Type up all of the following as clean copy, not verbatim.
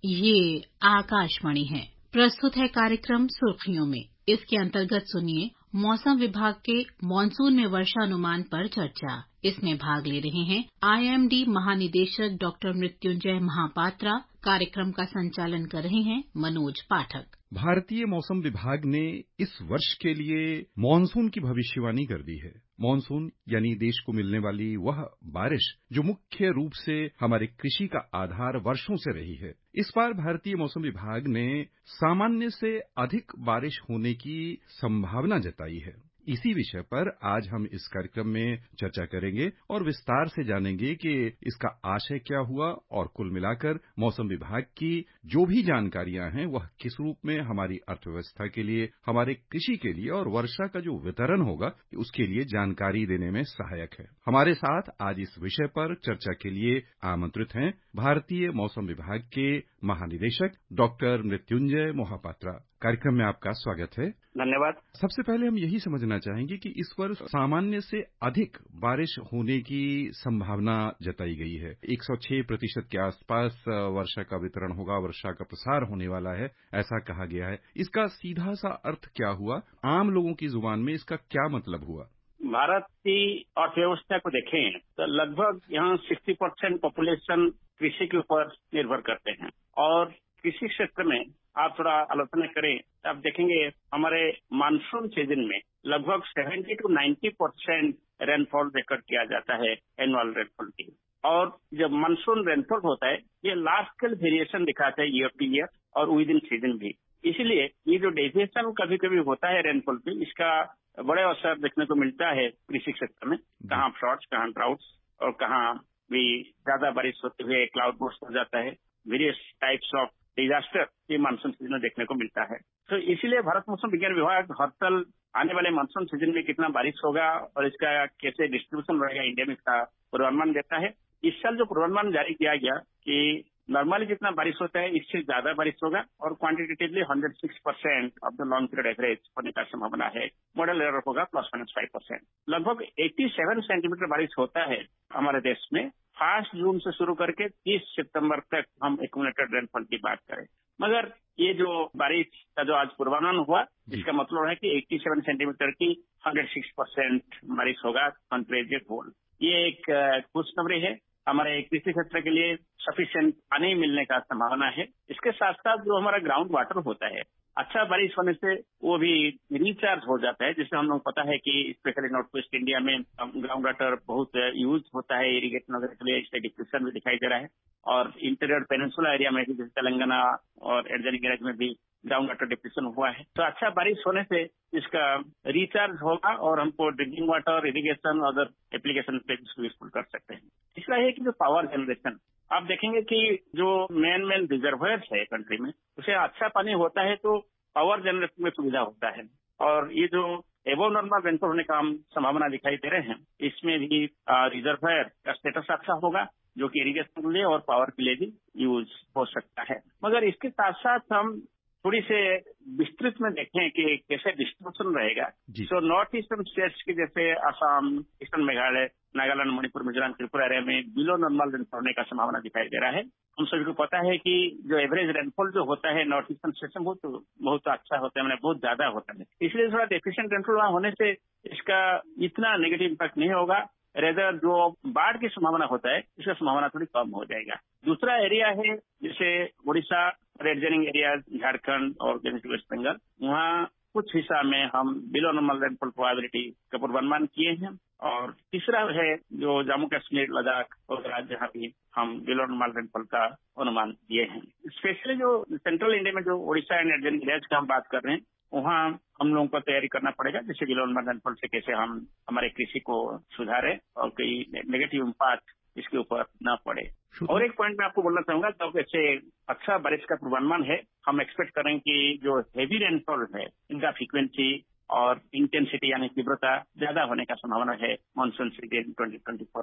ये आकाशवाणी है। प्रस्तुत है कार्यक्रम सुर्खियों में। इसके अंतर्गत सुनिए मौसम विभाग के मानसून में वर्षानुमान पर चर्चा। इसमें भाग ले रहे हैं आईएमडी महानिदेशक डॉक्टर मृत्युंजय महापात्रा। कार्यक्रम का संचालन कर रहे हैं मनोज पाठक। भारतीय मौसम विभाग ने इस वर्ष के लिए मानसून की भविष्यवाणी कर दी है। मानसून यानी देश को मिलने वाली वह बारिश जो मुख्य रूप से हमारे कृषि का आधार वर्षों से रही है। इस बार भारतीय मौसम विभाग ने सामान्य से अधिक बारिश होने की संभावना जताई है। इसी विषय पर आज हम इस कार्यक्रम में चर्चा करेंगे और विस्तार से जानेंगे कि इसका आशय क्या हुआ और कुल मिलाकर मौसम विभाग की जो भी जानकारियां हैं वह किस रूप में हमारी अर्थव्यवस्था के लिए, हमारे कृषि के लिए और वर्षा का जो वितरण होगा उसके लिए जानकारी देने में सहायक है। हमारे साथ आज इस विषय पर चर्चा के लिए आमंत्रित हैं भारतीय मौसम विभाग के महानिदेशक डॉक्टर मृत्युंजय मोहापात्रा। कार्यक्रम में आपका स्वागत है। धन्यवाद। सबसे पहले हम यही समझना चाहेंगे कि इस वर्ष सामान्य से अधिक बारिश होने की संभावना जताई गई है। 106% के आसपास वर्षा का वितरण होगा, वर्षा का प्रसार होने वाला है, ऐसा कहा गया है। इसका सीधा सा अर्थ क्या हुआ? आम लोगों की जुबान में इसका क्या मतलब हुआ? भारत की अर्थव्यवस्था को देखें तो लगभग यहाँ 60% पॉपुलेशन कृषि के ऊपर निर्भर करते हैं और कृषि क्षेत्र में आप थोड़ा आलोचना करें तो आप देखेंगे हमारे मानसून सीजन में लगभग 70 to 90% रेनफॉल रिकॉर्ड किया जाता है एनुअल रेनफॉल की। और जब मानसून रेनफॉल होता है ये लार्ज स्केल वेरिएशन दिखाता है ईयर टू ईयर और विद इन सीजन भी। इसीलिए ये जो डेविएशन कभी कभी होता है रेनफॉल पे, इसका बड़े असर देखने को मिलता है कृषि क्षेत्र में। कहाँ फ्लड्स, कहाँ ड्राउट्स और कहाँ भी ज्यादा बारिश होते हुए क्लाउड बर्स्ट हो जाता है। वेरियस टाइप्स ऑफ डिजास्टर ये मानसून सीजन में देखने को मिलता है। तो इसीलिए भारत मौसम विज्ञान विभाग हर साल आने वाले मानसून सीजन में कितना बारिश होगा और इसका कैसे डिस्ट्रीब्यूशन रहेगा इंडिया में, इसका पूर्वानुमान देता है। इस साल जो पूर्वानुमान जारी किया गया कि नॉर्मली जितना बारिश होता है इससे ज्यादा बारिश होगा और quantitatively 106% of the long period average होने का संभावना है। मॉडल एरर होगा +5%। लगभग 87 सेंटीमीटर बारिश होता है हमारे देश में 1 जून से शुरू करके 30 सितंबर तक हम एक्यूमुलेटेड रेनफॉल की बात करें। मगर ये जो बारिश का जो आज पूर्वानुमान हुआ इसका मतलब है कि 87 सेंटीमीटर की 106% बारिश होगा कंट्रीब्यूट होल। ये एक खुशखबरी है हमारे कृषि क्षेत्र के लिए। सफिशिएंट पानी मिलने का संभावना है। इसके साथ साथ जो हमारा ग्राउंड वाटर होता है अच्छा बारिश होने से वो भी रिचार्ज हो जाता है, जिससे हम लोग पता है कि स्पेशली नॉर्थ वेस्ट इंडिया में ग्राउंड वाटर बहुत यूज होता है इरिगेशन वगैरह के लिए। इससे डिप्रेशन भी दिखाई दे रहा है और इंटीरियर पेनिनसुला एरिया में भी जैसे तेलंगाना और एडजॉइनिंग एरिया में भी ग्राउंड वाटर डिप्रेशन हुआ है। तो अच्छा बारिश होने से इसका रिचार्ज होगा और हमको ड्रिंकिंग वाटर, इरिगेशन और अदर एप्लीकेशन पे यूजफुल कर सकते हैं। तीसरा है कि जो पावर जनरेशन, आप देखेंगे कि जो मेन रिजर्वायर्स है कंट्री में उसे अच्छा पानी होता है तो पावर जनरेशन में सुविधा होता है। और ये जो एबो नॉर्मल रेनफॉल होने का हम संभावना दिखाई दे रहे हैं इसमें भी रिजर्वायर का स्टेटस अच्छा होगा जो कि इरिगेशन के लिए और पावर के लिए भी यूज हो सकता है। मगर इसके साथ साथ हम थोड़ी से विस्तृत में देखें कि कैसे डिस्ट्रीब्यूशन रहेगा। तो नॉर्थ ईस्टर्न स्टेट्स के जैसे असम, ईस्टर्न मेघालय, नागालैंड, मणिपुर, मिजोरम, त्रिपुरा एरिया में बिलो नॉर्मल रेनफॉल होने का संभावना दिखाई दे रहा है। हम सभी को पता है कि जो एवरेज रेनफॉल जो होता है नॉर्थ ईस्टर्न स्टेट्स में बहुत अच्छा होता है, बहुत ज्यादा होता है। इसलिए थोड़ा डेफिशिएंट रेनफॉल वहां होने से इसका इतना नेगेटिव इम्पैक्ट नहीं होगा। रेदर जो बाढ़ की संभावना होता है इसका संभावना थोड़ी कम हो जाएगा। दूसरा एरिया है जैसे उड़ीसा, एडजॉइनिंग एरिया, झारखंड और वेस्ट बंगाल, वहाँ कुछ हिस्सा में हम बिलो नॉर्मल रेनफॉल प्रोबेबिलिटी का पूर्वानुमान किए हैं। और तीसरा है जो जम्मू कश्मीर, लद्दाख और जहाँ भी हम बिलो नॉर्मल रेनफॉल का अनुमान दिए हैं। स्पेशली जो सेंट्रल इंडिया में जो उड़ीसा एंड एडजॉइनिंग एरियाज का हम बात कर रहे हैं वहाँ हम लोगों को तैयारी करना पड़ेगा जैसे बिलो नॉर्मल रेनफॉल से कैसे हम हमारे कृषि को सुधारें और कोई नेगेटिव इम्पैक्ट इसके ऊपर न पड़े। और एक पॉइंट मैं आपको बोलना चाहूंगा, तो वैसे अच्छा बारिश का पूर्वानुमान है। हम एक्सपेक्ट करें कि जो हेवी रेनफॉल है इनका फ्रीक्वेंसी और इंटेंसिटी यानी तीव्रता ज्यादा होने का संभावना है मानसून सीजन 2024 में।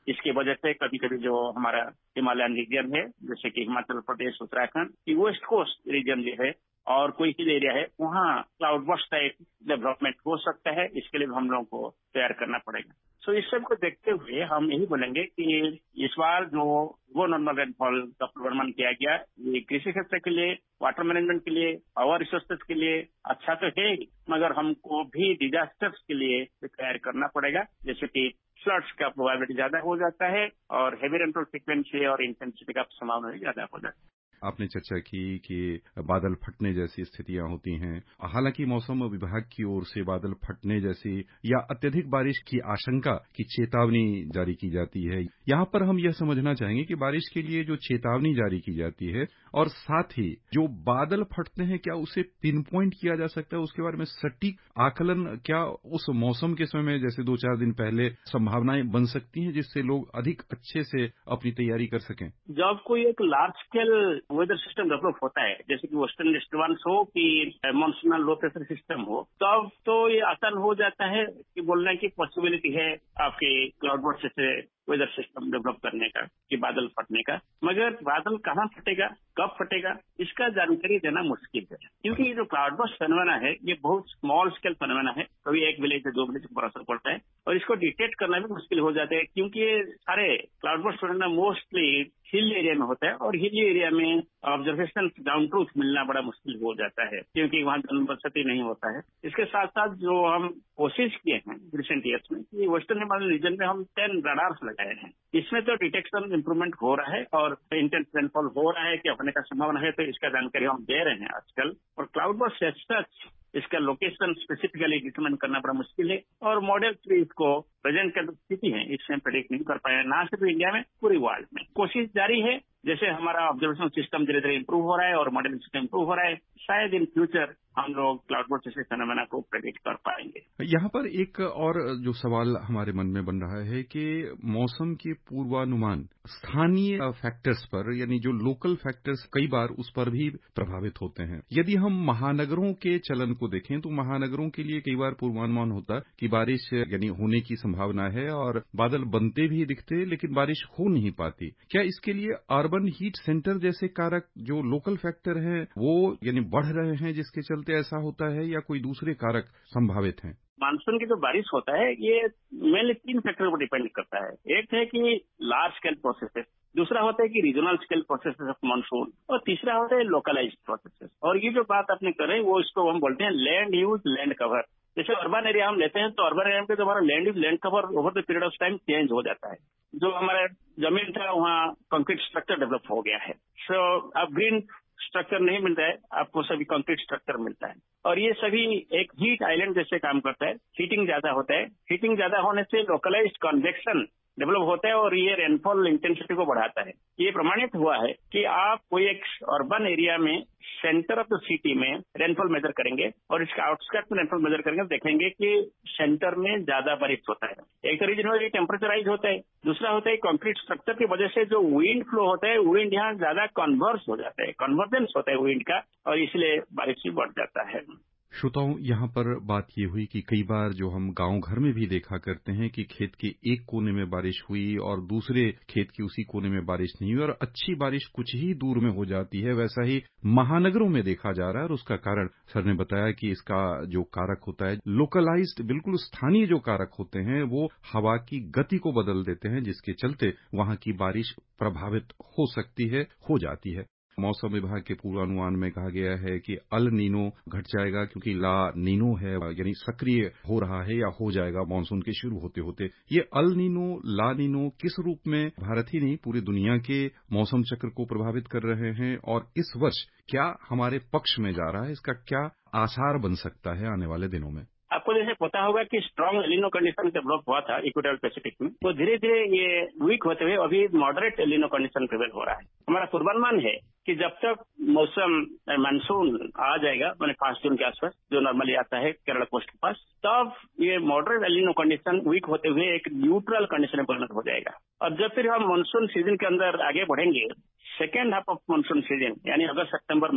इसकी वजह से कभी कभी जो हमारा हिमालयन रीजन है, जैसे कि हिमाचल प्रदेश, उत्तराखंड की वेस्ट कोस्ट रीजन जो है और कोई हिल एरिया है, वहाँ क्लाउड बर्स्ट टाइप डेवलपमेंट हो सकता है। इसके लिए हम लोगों को तैयार करना पड़ेगा। सो इस सब को देखते हुए हम यही बोलेंगे कि इस बार जो वो नॉर्मल रेनफॉल का पूर्वानुमान किया गया, ये कृषि क्षेत्र के लिए, वाटर मैनेजमेंट के लिए, पावर रिसोर्सेज के लिए अच्छा तो है, मगर हमको भी डिजास्टर्स के लिए तैयार करना पड़ेगा। जैसे कि फ्लड्स का प्रोबेबिलिटी ज्यादा हो जाता है और हेवी रेनफॉल फ्रीक्वेंसी और इंटेंसिटी का संभावना भी ज्यादा हो जाता है। आपने चर्चा की कि बादल फटने जैसी स्थितियां होती हैं। हालांकि मौसम विभाग की ओर से बादल फटने जैसी या अत्यधिक बारिश की आशंका की चेतावनी जारी की जाती है। यहाँ पर हम यह समझना चाहेंगे कि बारिश के लिए जो चेतावनी जारी की जाती है और साथ ही जो बादल फटते हैं, क्या उसे पिन पॉइंट किया जा सकता है? उसके बारे में सटीक आकलन क्या उस मौसम के समय में जैसे 2-4 दिन पहले संभावनाएं बन सकती हैं, जिससे लोग अधिक अच्छे से अपनी तैयारी कर सकें? जब कोई एक large scale weather system develop होता है, जैसे कि वेस्टर्न डिस्टर्बेंस हो कि मॉनसूनल लो प्रेशर सिस्टम हो, तब तो ये आसान हो जाता है कि बोलने की पॉसिबिलिटी है आपके क्लाउड बर्स्ट से वेदर सिस्टम डेवलप करने का, कि बादल फटने का। मगर बादल कहाँ फटेगा, कब फटेगा, इसका जानकारी देना मुश्किल है, क्योंकि ये जो क्लाउड बर्स्ट फेनोमेना है ये बहुत स्मॉल स्केल फेनोमेना है। कभी 1 विलेज से 2 विलेज पर असर पड़ता है और इसको डिटेक्ट करना भी मुश्किल हो जाता है, क्योंकि ये सारे cloud burst phenomena mostly hill area में होता है और हिल एरिया में ऑब्जर्वेशन डाउन ट्रूथ मिलना बड़ा मुश्किल हो जाता है, क्योंकि वहाँ जनबसती नहीं होता है। इसके साथ साथ जो हम कोशिश किए हैं रिसेंट ईयर्स में कि वेस्टर्न हिमालयन रीजन में हम 10 रडार्स लगाए हैं। इसमें तो डिटेक्शन इंप्रूवमेंट हो रहा है और इंटेंस रेनफॉल हो रहा है कि होने का संभावना है, तो इसका जानकारी हम दे रहे हैं आजकल। और क्लाउड बर्स्ट एज सच इसका लोकेशन स्पेसिफिकली डिटरमाइन करना बड़ा मुश्किल है और मॉडल थ्री इसको प्रेजेंट का स्थिति है इसमें प्रेडिक्ट नहीं कर पाए, ना सिर्फ इंडिया में, पूरी वर्ल्ड में। कोशिश जारी है, जैसे हमारा ऑब्जर्वेशन सिस्टम धीरे धीरे इंप्रूव हो रहा है और मॉडलिंग सिस्टम इंप्रूव हो रहा है, शायद इन फ्यूचर हम लोग क्लाउड बर्स्ट जैसे फेनोमेना को प्रेडिक्ट कर पाएंगे। यहाँ पर एक और जो सवाल हमारे मन में बन रहा है कि मौसम के पूर्वानुमान स्थानीय फैक्टर्स पर, यानी जो लोकल फैक्टर्स कई बार उस पर भी प्रभावित होते हैं। यदि हम महानगरों के चलन को देखें तो महानगरों के लिए कई बार पूर्वानुमान होता कि बारिश यानी होने की संभावना है और बादल बनते भी दिखते लेकिन बारिश हो नहीं पाती। क्या इसके लिए अर्बन हीट सेंटर जैसे कारक जो लोकल फैक्टर हैं वो यानी बढ़ रहे हैं जिसके चलते ऐसा होता है, या कोई दूसरे कारक संभावित हैं? मानसून की जो बारिश होता है ये मेनली 3 फैक्टर पर डिपेंड करता है। एक है कि लार्ज स्केल प्रोसेसेस, दूसरा होता है कि regional scale processes of monsoon, और तीसरा होता है लोकलाइज्ड प्रोसेसेस। और ये जो बात आपने करे वो इसको हम बोलते हैं लैंड यूज लैंड कवर। जैसे अर्बन एरिया हम लेते हैं तो अर्बन एरिया में जो हमारा land use land cover over the period of time change हो जाता है। जो हमारा जमीन था वहाँ कंक्रीट स्ट्रक्चर डेवलप हो गया है, सो अब ग्रीन स्ट्रक्चर नहीं मिल रहा है, आपको सभी कंक्रीट स्ट्रक्चर मिलता है। और ये सभी एक हीट आइलैंड जैसे काम करता है, हीटिंग ज्यादा होता है। हीटिंग ज्यादा होने से लोकलाइज्ड कन्वेक्शन डेवलप होता है और ये रेनफॉल इंटेंसिटी को बढ़ाता है। ये प्रमाणित हुआ है कि आप कोई एक अर्बन एरिया में सेंटर ऑफ द सिटी में रेनफॉल मेजर करेंगे और इसके आउटस्कर्ट में रेनफॉल मेजर करेंगे, देखेंगे कि सेंटर में ज्यादा बारिश होता है। एक तो रीजन में टेम्परेचराइज होता है, दूसरा होता है कंक्रीट स्ट्रक्चर की वजह से जो विंड फ्लो होता है, विंड यहाँ ज्यादा कन्वर्स हो जाता है, कन्वर्जेंस होता है विंड का, और इसलिए बारिश भी बढ़ जाता है। श्रोताओं, यहाँ पर बात ये हुई कि कई बार जो हम गांव घर में भी देखा करते हैं कि खेत के एक कोने में बारिश हुई और दूसरे खेत के उसी कोने में बारिश नहीं हुई और अच्छी बारिश कुछ ही दूर में हो जाती है, वैसा ही महानगरों में देखा जा रहा है। और उसका कारण सर ने बताया कि इसका जो कारक होता है, लोकलाइज्ड, बिल्कुल स्थानीय जो कारक होते हैं वो हवा की गति को बदल देते हैं, जिसके चलते वहां की बारिश प्रभावित हो सकती है, हो जाती है। मौसम विभाग के पूर्वानुमान में कहा गया है कि अल नीनो घट जाएगा क्योंकि ला नीनो है, यानी सक्रिय हो रहा है या हो जाएगा मानसून के शुरू होते होते। ये अल नीनो, ला नीनो किस रूप में भारत ही नहीं पूरी दुनिया के मौसम चक्र को प्रभावित कर रहे हैं और इस वर्ष क्या हमारे पक्ष में जा रहा है, इसका क्या आसार बन सकता है आने वाले दिनों में? आपको जैसे पता होगा कि स्ट्रांग एलिनो कंडीशन डेवलप हुआ था इक्वेटोरियल पैसिफिक में, तो धीरे धीरे ये वीक होते हुए अभी मॉडरेट एलिनो कंडीशन प्रिवेल हो रहा है। हमारा पूर्वानुमान है कि जब तक मौसम मानसून आ जाएगा, मैंने 5 जून के आसपास, जो नॉर्मली आता है केरला कोस्ट के पास, तब ये मॉडरेट एलिनो कंडीशन वीक होते हुए एक न्यूट्रल कंडीशन में परिणत हो जाएगा। और जब फिर हम मानसून सीजन के अंदर आगे बढ़ेंगे, second half of monsoon season यानी अगस्त सितंबर में,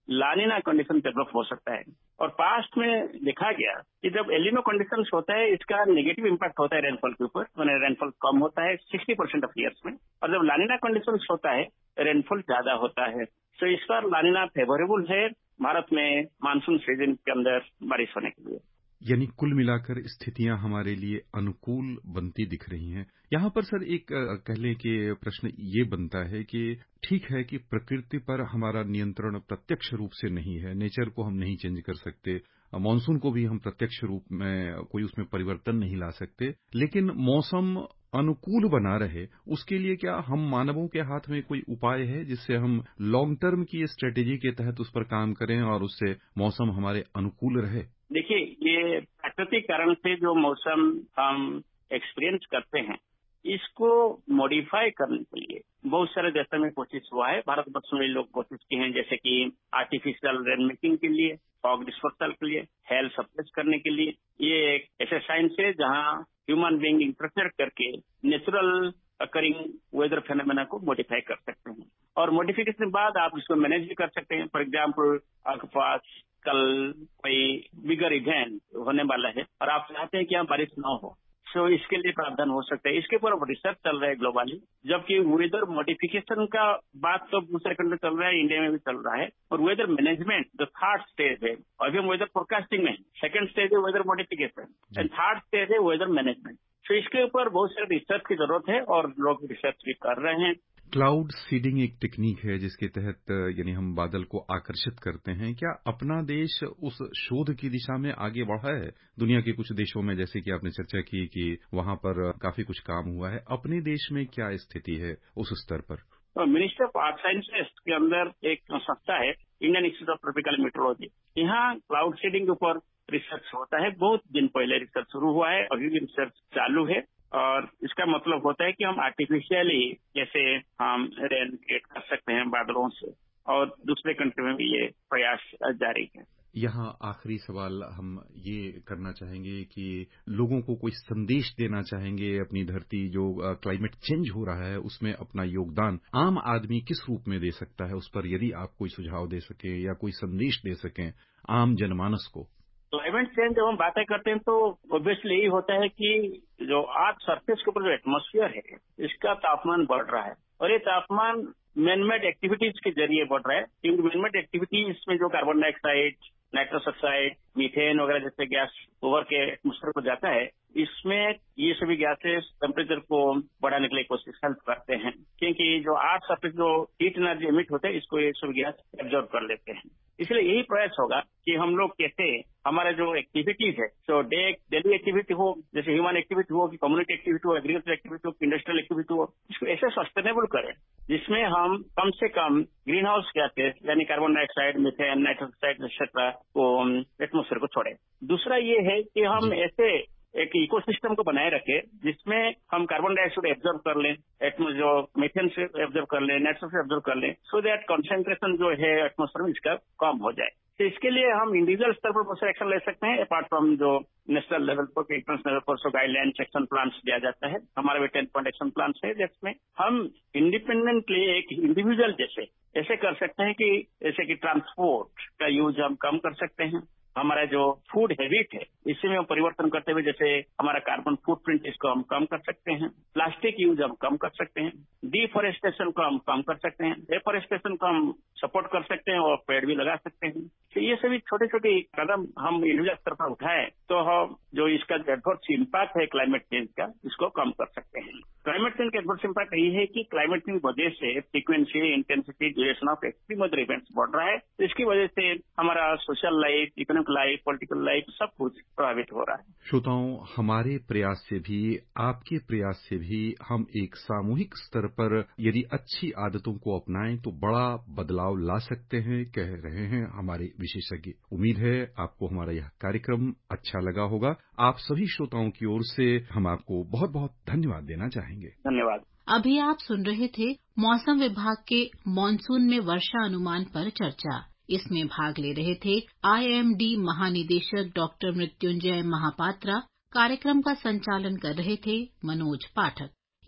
लानिना कंडीशन डेवलप हो सकता है। और पास्ट में देखा गया कि जब एलिनो कंडीशन होता है, इसका नेगेटिव इम्पैक्ट होता है रेनफॉल के ऊपर, मैंने रेनफॉल कम होता है 60% ऑफ ईयर्स में, और जब लानिना कंडीशन होता है रेनफॉल ज्यादा होता है। तो इस बार लानिना फेवरेबल है भारत में मानसून सीजन के अंदर बारिश होने के लिए। यानी कुल मिलाकर स्थितियां हमारे लिए अनुकूल बनती दिख रही हैं। यहाँ पर सर एक कह लें कि प्रश्न ये बनता है कि ठीक है कि प्रकृति पर हमारा नियंत्रण प्रत्यक्ष रूप से नहीं है, नेचर को हम नहीं चेंज कर सकते, मॉनसून को भी हम प्रत्यक्ष रूप में कोई उसमें परिवर्तन नहीं ला सकते, लेकिन मौसम अनुकूल बना रहे उसके लिए क्या हम मानवों के हाथ में कोई उपाय है जिससे हम लॉन्ग टर्म की स्ट्रेटेजी के तहत उस पर काम करें और उससे मौसम हमारे अनुकूल रहे? देखिए, ये प्राकृतिक कारण से जो मौसम हम एक्सपीरियंस करते हैं, इसको मॉडिफाई करने के लिए बहुत सारे देशों में कोशिश हुआ है। भारतवर्ष में लोग कोशिश की हैं, जैसे कि आर्टिफिशियल रेन मेकिंग के लिए, फॉग डिस्पर्सल के लिए, हेल सप्रेस करने के लिए। ये एक ऐसे साइंस है जहां ह्यूमन बीइंग इंटरफेयर करके नेचुरल अकरिंग वेदर फेनोमेना को मॉडिफाई कर सकते हैं, और मॉडिफिकेशन के बाद आप इसको मैनेज भी कर सकते हैं। फॉर एग्जाम्पल, आपके पास कल कोई बिगर इवेंट होने वाला है और आप चाहते हैं कि यहाँ बारिश ना हो, तो इसके लिए प्रावधान हो सकता है। इसके ऊपर रिसर्च चल रहा है ग्लोबली, जबकि वेदर मॉडिफिकेशन का बात तो दूसरे कंट्री चल रहा है, इंडिया में भी चल रहा है। और वेदर मैनेजमेंट जो थर्ड स्टेज है, अभी हम वेदर फोरकास्टिंग में, सेकंड स्टेज है weather modification and third stage है वेदर मैनेजमेंट। तो इसके ऊपर बहुत सारे रिसर्च की जरूरत है और लोग रिसर्च भी कर रहे हैं। क्लाउड सीडिंग एक टेक्निक है जिसके तहत यानी हम बादल को आकर्षित करते हैं। क्या अपना देश उस शोध की दिशा में आगे बढ़ा है? दुनिया के कुछ देशों में, जैसे कि आपने चर्चा की कि वहां पर काफी कुछ काम हुआ है, अपने देश में क्या स्थिति है उस स्तर पर? तो मिनिस्ट्री ऑफ आर्थ साइंसेस के अंदर एक संस्था है, Indian Institute of Tropical Meteorology. यहाँ क्लाउड सीडिंग के ऊपर रिसर्च होता है। बहुत दिन पहले रिसर्च शुरू हुआ है, अभी भी रिसर्च चालू है। और इसका मतलब होता है कि हम आर्टिफिशियली जैसे हम रेन क्रिएट कर सकते हैं बादलों से, और दूसरे कंट्री में भी ये प्रयास जारी है। यहाँ आखिरी सवाल हम ये करना चाहेंगे कि लोगों को कोई संदेश देना चाहेंगे, अपनी धरती जो क्लाइमेट चेंज हो रहा है उसमें अपना योगदान आम आदमी किस रूप में दे सकता है, उस पर यदि आप कोई सुझाव दे सकें या कोई संदेश दे सकें आम जनमानस को। क्लाइमेट चेंज जब हम बातें करते हैं तो ऑब्वियसली यही होता है कि जो अर्थ सरफेस के ऊपर जो एटमॉस्फेयर है, इसका तापमान बढ़ रहा है, और ये तापमान मैनमेड एक्टिविटीज के जरिए बढ़ रहा है। क्योंकि मैनमेड एक्टिविटीज में जो carbon dioxide, nitrous oxide, methane वगैरह जैसे गैस ओवर के एटमॉस्फेयर को जाता है, इसमें ये सभी गैसेस टेम्परेचर को बढ़ाने के लिए कोशिश हेल्प करते हैं। क्योंकि जो अर्थ सरफेस जो हीट एनर्जी एमिट होते हैं, इसको ये सभी गैस एब्जॉर्ब कर लेते हैं। इसलिए यही प्रयास होगा कि हम लोग कैसे हमारे जो एक्टिविटीज है, तो डेली एक्टिविटी हो, जैसे ह्यूमन एक्टिविटी हो, कि कम्युनिटी एक्टिविटी हो, एग्रीकल्चर एक्टिविटी हो, इंडस्ट्रियल एक्टिविटी हो, इसको ऐसे सस्टेनेबल करें जिसमें हम कम से कम ग्रीन हाउस गैसेस यानी carbon dioxide, methane, nitrous oxide etcetera को एटमॉस्फेयर को छोड़े। दूसरा ये है कि हम ऐसे एक इकोसिस्टम को बनाए रखे जिसमें हम कार्बन डाइऑक्साइड एब्जॉर्ब कर लें, जो मीथेन से एब्जॉर्ब कर लें, नाइट्रस से एब्जॉर्ब कर लें, सो दैट कंसंट्रेशन जो है एटमॉस्फेयर में इसका कम हो जाए। तो इसके लिए हम इंडिविजुअल स्तर पर बहुत सारे एक्शन ले सकते हैं, अपार्ट फ्रॉम जो नेशनल लेवल पर, इंटरनेशनल लेवल पर गाइडलाइंस एक्शन प्लान्स दिया जाता है। हमारा भी 10 पॉइंट एक्शन प्लान है, जिसमें हम इंडिपेंडेंटली एक इंडिविजुअल जैसे ऐसे कर सकते हैं कि जैसे कि ट्रांसपोर्ट का यूज हम कम कर सकते हैं, हमारा जो फूड हैबिट है इसी में हम परिवर्तन करते हुए जैसे हमारा कार्बन फुटप्रिंट इसको हम कम कर सकते हैं, प्लास्टिक यूज हम कम कर सकते हैं, डिफॉरेस्टेशन को हम कम कर सकते हैं, डेफॉरेस्टेशन को हम सपोर्ट कर सकते हैं और पेड़ भी लगा सकते हैं। तो ये सभी छोटे छोटे कदम हम इंडिविजुअल स्तर पर उठाएं तो हम जो इसका एडवर्स इम्पैक्ट है क्लाइमेट चेंज का, इसको कम कर सकते हैं। क्लाइमेट चेंज का एडवर्स इम्पैक्ट यही है कि क्लाइमेट चेंज वजह से frequency, intensity, duration of extreme weather events बढ़ रहा है। तो इसकी वजह से हमारा social life, economic life, political life सब कुछ प्रभावित हो रहा है। श्रोताओं, हमारे प्रयास से भी, आपके प्रयास से भी हम एक सामूहिक स्तर पर यदि अच्छी आदतों को अपनाएं तो बड़ा बदलाव ला सकते हैं, कह रहे हैं हमारे विशेषज्ञ। उम्मीद है आपको हमारा यह कार्यक्रम अच्छा लगा होगा। आप सभी श्रोताओं की ओर से हम आपको बहुत बहुत धन्यवाद देना चाहेंगे। धन्यवाद। अभी आप सुन रहे थे मौसम विभाग के मानसून में वर्षा अनुमान पर चर्चा। इसमें भाग ले रहे थे IMD महानिदेशक डॉक्टर मृत्युंजय महापात्रा। कार्यक्रम का संचालन कर रहे थे मनोज पाठक।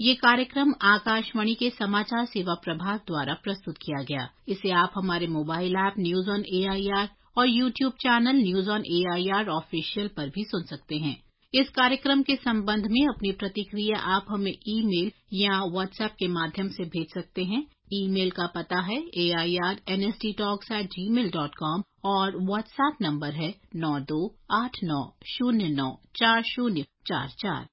ये कार्यक्रम आकाशवाणी के समाचार सेवा प्रभाग द्वारा प्रस्तुत किया गया। इसे आप हमारे mobile app news on AIR और YouTube channel news on AIR official पर भी सुन सकते हैं। इस कार्यक्रम के संबंध में अपनी प्रतिक्रिया आप हमें ईमेल या व्हाट्सएप के माध्यम से भेज सकते हैं। ईमेल का पता है airnsttalks@gmail.com और व्हाट्सएप नंबर है 9289094044।